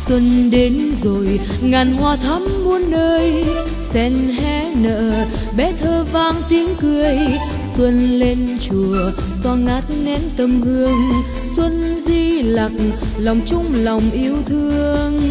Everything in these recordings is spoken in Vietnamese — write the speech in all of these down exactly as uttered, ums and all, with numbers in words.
Xuân đến rồi ngàn hoa thắm muôn nơi, sen hé nở bé thơ vang tiếng cười. Xuân lên chùa tỏa ngát nén tâm hương, xuân di lặc lòng chung lòng yêu thương.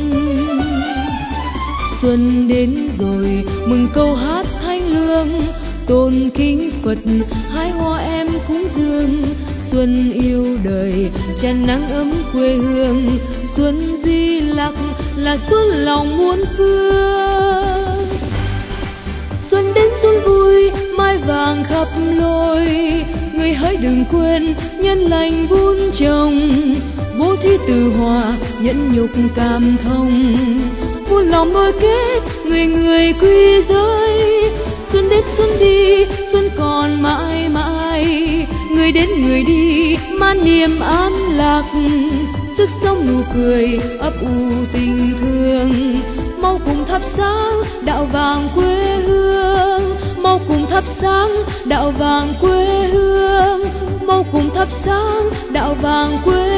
Xuân đến rồi mừng câu hát thanh lương, tôn kính Phật hái hoa em cúng dường. Xuân yêu đời tràn nắng ấm quê hương, xuân di lặc là xuân lòng muôn phương. Xuân đến xuân vui mai vàng khắp lối, người hãy đừng quên nhân lành vun trồng. Bố thí từ hòa nhẫn nhục cảm thông, muôn lòng nối kết người người quy giới. Xuân đến xuân đi xuân còn mãi mãi, người đến người đi mang niềm an lạc. Sức sống nụ cười ấp ủ tình thương, mau cùng thắp sáng đạo vàng quê hương. Mau cùng thắp sáng đạo vàng quê hương, mau cùng thắp sáng đạo vàng quê